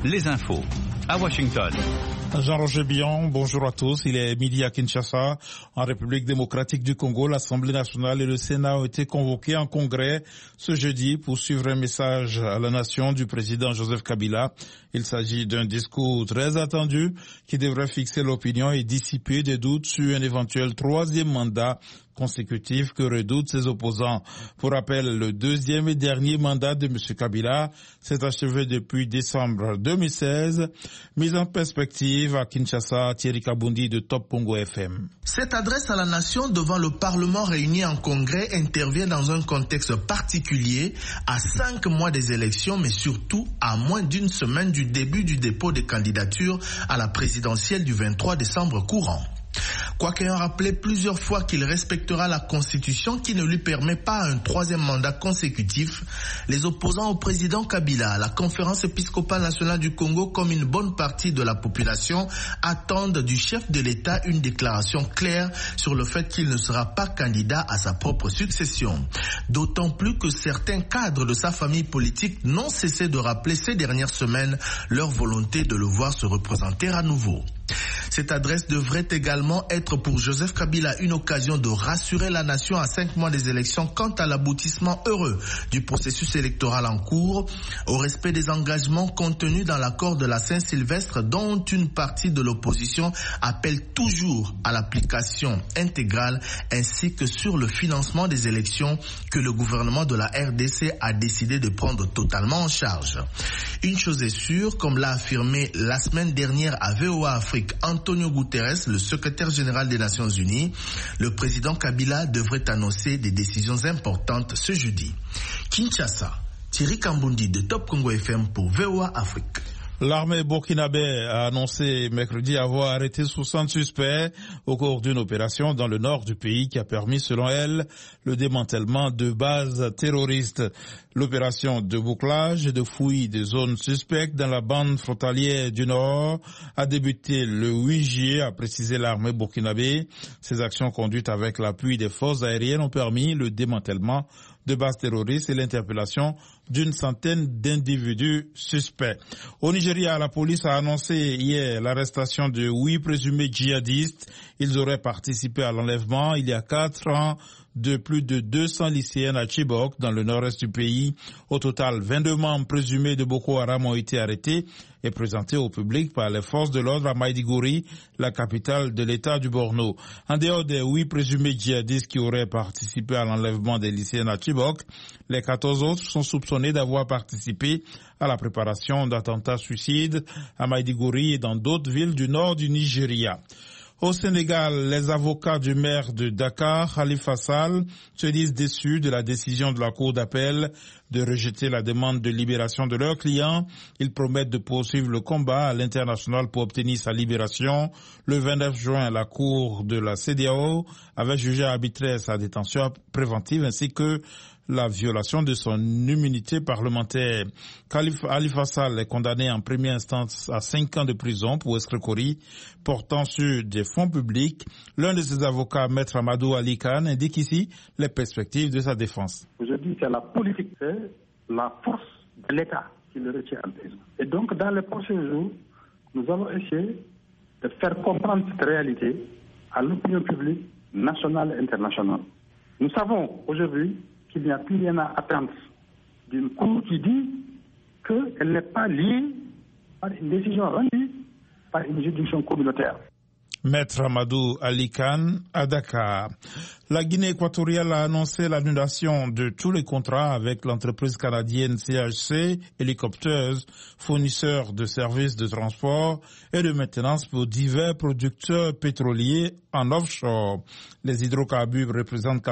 les infos à Washington. Jean-Roger Billon, bonjour à tous. Il est midi à Kinshasa. En République démocratique du Congo, l'Assemblée nationale et le Sénat ont été convoqués en congrès ce jeudi pour suivre un message à la nation du président Joseph Kabila. Il s'agit d'un discours très attendu qui devrait fixer l'opinion et dissiper des doutes sur un éventuel troisième mandat consécutif que redoutent ses opposants. Pour rappel, le deuxième et dernier mandat de M. Kabila s'est achevé depuis décembre 2016. Mise en perspective à Kinshasa, Thierry Kabundi de Top Congo FM. Cette adresse à la nation devant le Parlement réuni en congrès intervient dans un contexte particulier, à 5 mois des élections, mais surtout à moins d'une semaine du début du dépôt des candidatures à la présidentielle du 23 décembre courant. Quoique ayant rappelé plusieurs fois qu'il respectera la Constitution qui ne lui permet pas un troisième mandat consécutif, les opposants au président Kabila, la Conférence épiscopale nationale du Congo comme une bonne partie de la population attendent du chef de l'État une déclaration claire sur le fait qu'il ne sera pas candidat à sa propre succession. D'autant plus que certains cadres de sa famille politique n'ont cessé de rappeler ces dernières semaines leur volonté de le voir se représenter à nouveau. Cette adresse devrait également être pour Joseph Kabila une occasion de rassurer la nation à 5 mois des élections quant à l'aboutissement heureux du processus électoral en cours, au respect des engagements contenus dans l'accord de la Saint-Sylvestre dont une partie de l'opposition appelle toujours à l'application intégrale, ainsi que sur le financement des élections que le gouvernement de la RDC a décidé de prendre totalement en charge. Une chose est sûre, comme l'a affirmé la semaine dernière à VOA Afrique Antonio Guterres, le secrétaire général des Nations Unies, le président Kabila devrait annoncer des décisions importantes ce jeudi. Kinshasa, Thierry Kambundi de Top Congo FM pour VOA Afrique. L'armée burkinabé a annoncé mercredi avoir arrêté 60 suspects au cours d'une opération dans le nord du pays qui a permis, selon elle, le démantèlement de bases terroristes. L'opération de bouclage et de fouille des zones suspectes dans la bande frontalière du Nord a débuté le 8 juillet, a précisé l'armée burkinabé. Ces actions conduites avec l'appui des forces aériennes ont permis le démantèlement de bases terroristes et l'interpellation d'une centaine d'individus suspects. Au Nigeria, la police a annoncé hier l'arrestation de 8 présumés djihadistes. Ils auraient participé à l'enlèvement il y a 4 ans de plus de 200 lycéennes à Chibok, dans le nord-est du pays. Au total, 22 membres présumés de Boko Haram ont été arrêtés et présentés au public par les forces de l'ordre à Maïdigori, la capitale de l'État du Borno. En dehors des 8 présumés djihadistes qui auraient participé à l'enlèvement des lycéennes à Chibok, les 14 autres sont soupçonnés d'avoir participé à la préparation d'attentats suicides à Maïdigori et dans d'autres villes du nord du Nigeria. Au Sénégal, les avocats du maire de Dakar, Khalifa Sall, se disent déçus de la décision de la Cour d'appel de rejeter la demande de libération de leur client. Ils promettent de poursuivre le combat à l'international pour obtenir sa libération. Le 29 juin, la Cour de la CEDEAO avait jugé arbitraire sa détention préventive ainsi que la violation de son immunité parlementaire. Khalifa Sall est condamné en première instance à 5 ans de prison pour escroquerie portant sur des fonds publics. L'un de ses avocats, Maître Amadou Ali Khan, indique ici les perspectives de sa défense. Aujourd'hui, c'est la politique, c'est la force de l'État qui le retient en prison. Et donc, dans les prochains jours, nous allons essayer de faire comprendre cette réalité à l'opinion publique nationale et internationale. Nous savons aujourd'hui qu'il n'y a plus rien à attendre d'une Cour qui dit qu'elle n'est pas liée par une décision rendue par une juridiction communautaire. Maître Amadou Ali Khan à Dakar. La Guinée équatoriale a annoncé l'annulation de tous les contrats avec l'entreprise canadienne CHC Helicopters, fournisseur de services de transport et de maintenance pour divers producteurs pétroliers en offshore. Les hydrocarbures représentent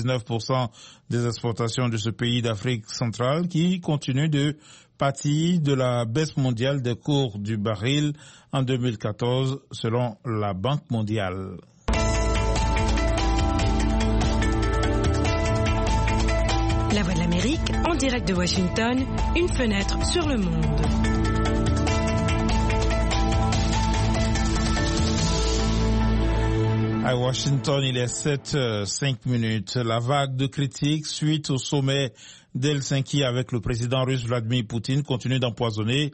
99% des exportations de ce pays d'Afrique centrale qui continue de pâtir de la baisse mondiale des cours du baril en 2014 selon la Banque mondiale. La Voix de l'Amérique, en direct de Washington, une fenêtre sur le monde. À Washington, il est 7h05. La vague de critiques suite au sommet d'Helsinki avec le président russe Vladimir Poutine continue d'empoisonner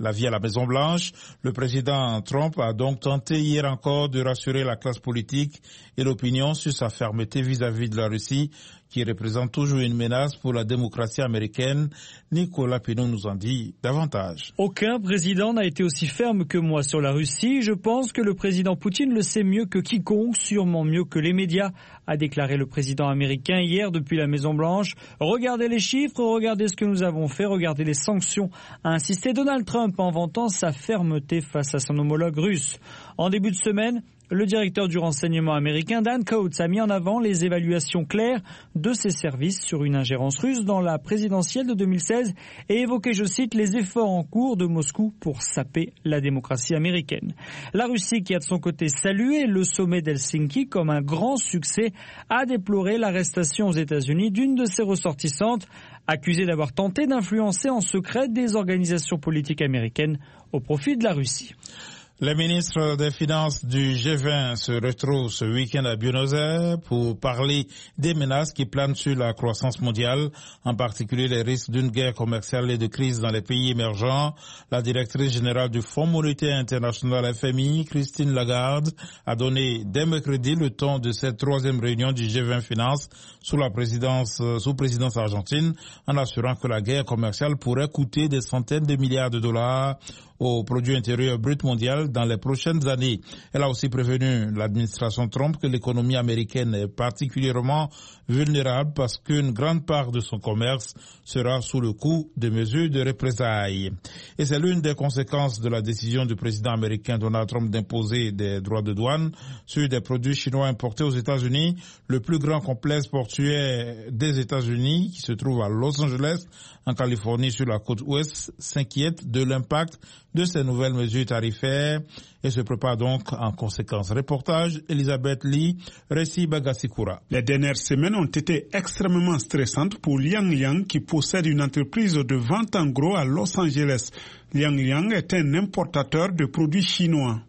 la vie à la Maison-Blanche. Le président Trump a donc tenté hier encore de rassurer la classe politique et l'opinion sur sa fermeté vis-à-vis de la Russie, qui représente toujours une menace pour la démocratie américaine. Nicolas Pinot nous en dit davantage. Aucun président n'a été aussi ferme que moi sur la Russie. Je pense que le président Poutine le sait mieux que quiconque, sûrement mieux que les médias, a déclaré le président américain hier depuis la Maison-Blanche. Regardez les chiffres, regardez ce que nous avons fait, regardez les sanctions, a insisté Donald Trump en vantant sa fermeté face à son homologue russe. En début de semaine, le directeur du renseignement américain, Dan Coats, a mis en avant les évaluations claires de ses services sur une ingérence russe dans la présidentielle de 2016 et évoqué, je cite, les efforts en cours de Moscou pour saper la démocratie américaine. La Russie, qui a de son côté salué le sommet d'Helsinki comme un grand succès, a déploré l'arrestation aux États-Unis d'une de ses ressortissantes, accusée d'avoir tenté d'influencer en secret des organisations politiques américaines au profit de la Russie. Les ministres des Finances du G20 se retrouvent ce week-end à Buenos Aires pour parler des menaces qui planent sur la croissance mondiale, en particulier les risques d'une guerre commerciale et de crise dans les pays émergents. La directrice générale du Fonds monétaire international FMI, Christine Lagarde, a donné dès mercredi le ton de cette troisième réunion du G20 Finances sous présidence argentine, en assurant que la guerre commerciale pourrait coûter des centaines de milliards de dollars au produit intérieur brut mondial dans les prochaines années. Elle a aussi prévenu l'administration Trump que l'économie américaine est particulièrement vulnérable parce qu'une grande part de son commerce sera sous le coup de mesures de représailles. Et c'est l'une des conséquences de la décision du président américain Donald Trump d'imposer des droits de douane sur des produits chinois importés aux États-Unis. Le plus grand complexe portuaire des États-Unis, qui se trouve à Los Angeles, en Californie, sur la côte ouest, s'inquiète de l'impact de ces nouvelles mesures tarifaires et se prépare donc en conséquence. Reportage Elisabeth Lee, récit Bagasikura. Les dernières semaines ont été extrêmement stressantes pour Liang Liang, qui possède une entreprise de vente en gros à Los Angeles. Liang Liang est un importateur de produits chinois.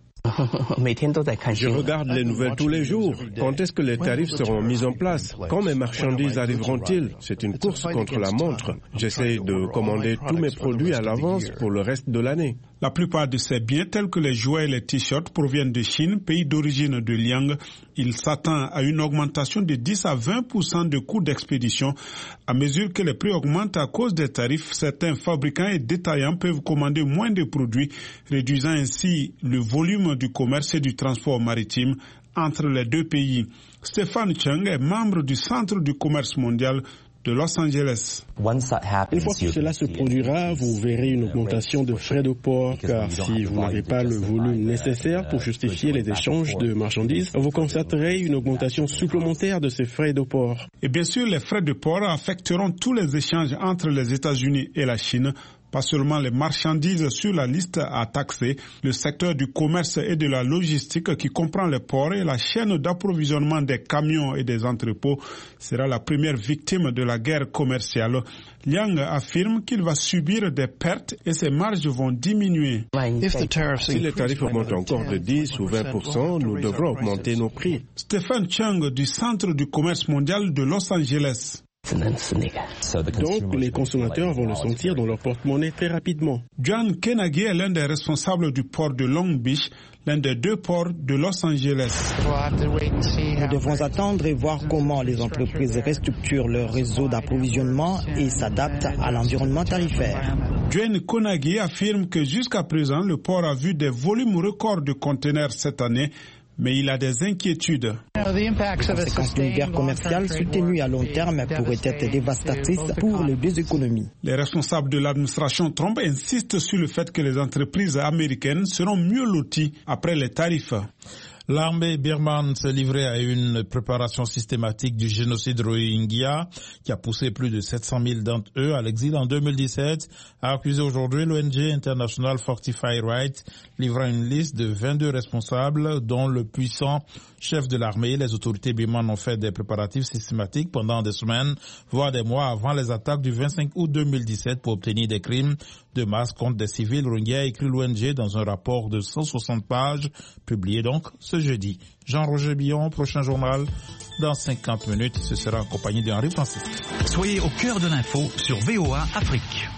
Je regarde les nouvelles tous les jours. Quand est-ce que les tarifs seront mis en place? Quand mes marchandises arriveront-ils? C'est une course contre la montre. J'essaie de commander tous mes produits à l'avance pour le reste de l'année. La plupart de ces biens, tels que les jouets et les t-shirts, proviennent de Chine, pays d'origine de Liang. Il s'attend à une augmentation de 10 à 20% de coûts d'expédition. À mesure que les prix augmentent à cause des tarifs, certains fabricants et détaillants peuvent commander moins de produits, réduisant ainsi le volume du commerce et du transport maritime entre les deux pays. Stéphane Cheng est membre du Centre du commerce mondial de Los Angeles. Une fois que cela se produira, vous verrez une augmentation de frais de port, car si vous n'avez pas le volume nécessaire pour justifier les échanges de marchandises, vous constaterez une augmentation supplémentaire de ces frais de port. Et bien sûr, les frais de port affecteront tous les échanges entre les États-Unis et la Chine. Pas seulement les marchandises sur la liste à taxer, le secteur du commerce et de la logistique qui comprend les ports et la chaîne d'approvisionnement des camions et des entrepôts sera la première victime de la guerre commerciale. Liang affirme qu'il va subir des pertes et ses marges vont diminuer. Si les tarifs augmentent encore de 10 ou 20%, nous devrons augmenter nos prix. Stéphane Cheng du Centre du commerce mondial de Los Angeles. Donc, les consommateurs vont le sentir dans leur porte-monnaie très rapidement. John Kennedy est l'un des responsables du port de Long Beach, l'un des deux ports de Los Angeles. Nous devons attendre et voir comment les entreprises restructurent leur réseau d'approvisionnement et s'adaptent à l'environnement tarifaire. John Kennedy affirme que jusqu'à présent, le port a vu des volumes records de conteneurs cette année, mais il a des inquiétudes. Les conséquences d'une guerre commerciale soutenue à long terme pourraient être dévastatrices pour les deux économies. Les responsables de l'administration Trump insistent sur le fait que les entreprises américaines seront mieux loties après les tarifs. L'armée birmane s'est livrée à une préparation systématique du génocide Rohingya qui a poussé plus de 700 000 d'entre eux à l'exil en 2017, a accusé aujourd'hui l'ONG International Fortify Rights, livrant une liste de 22 responsables dont le puissant chef de l'armée. Les autorités birmanes ont fait des préparatifs systématiques pendant des semaines, voire des mois avant les attaques du 25 août 2017 pour obtenir des crimes de masse contre des civils Rohingyas, écrit l'ONG dans un rapport de 160 pages, publié donc ce jeudi. Jean-Roger Billon, prochain journal, dans 50 minutes. Ce sera accompagné d'Henri Francis. Soyez au cœur de l'info sur VOA Afrique.